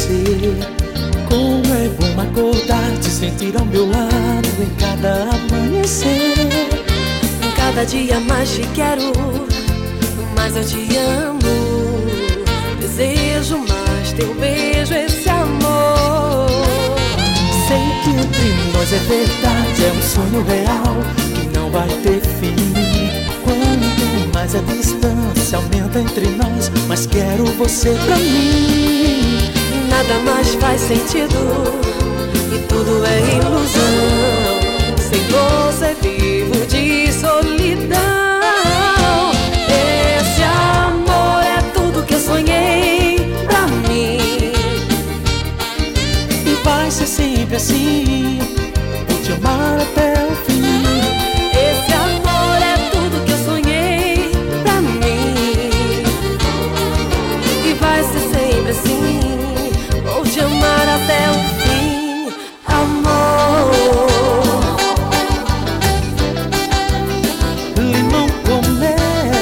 você. Como é bom acordar, te sentir ao meu lado em cada amanhecer. Cada dia mais te quero, mais eu te amo. Desejo mais teu beijo, esse amor. Sei que entre nós é verdade, é um sonho real que não vai ter fim. Quanto mais a distância aumenta entre nós, mais quero você pra mim. Nada mais faz sentido e tudo é ilusão. Sem você vivo de solidão. Esse amor é tudo que eu sonhei pra mim. E vai ser sempre assim, vou te amar até o fim. Esse amor é tudo que eu sonhei pra mim. E vai ser sempre assim, vou te amar até o fim, amor. Limão com mel.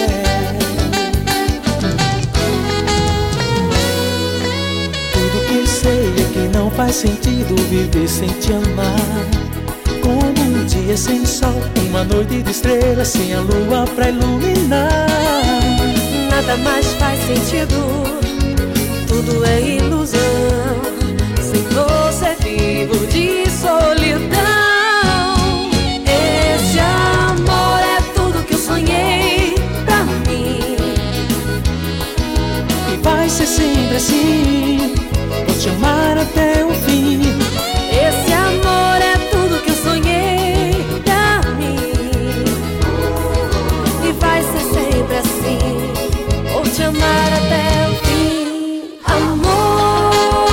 Tudo que sei é que não faz sentido viver sem te amar. Como um dia sem sol, uma noite de estrelas sem a lua pra iluminar. Nada mais faz sentido, tudo é ilusão. Sem você vivo de solidão. Esse amor é tudo que eu sonhei pra mim. E vai ser sempre assim, vou te amar até o fim. Esse amor é tudo que eu sonhei pra mim. E vai ser sempre assim, vou te amar até o fim, amor.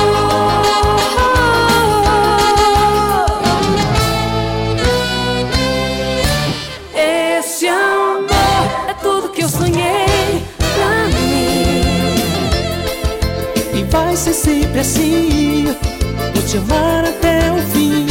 Esse amor é tudo que eu sonhei pra mim. E vai ser sempre assim, vou te amar até o fim.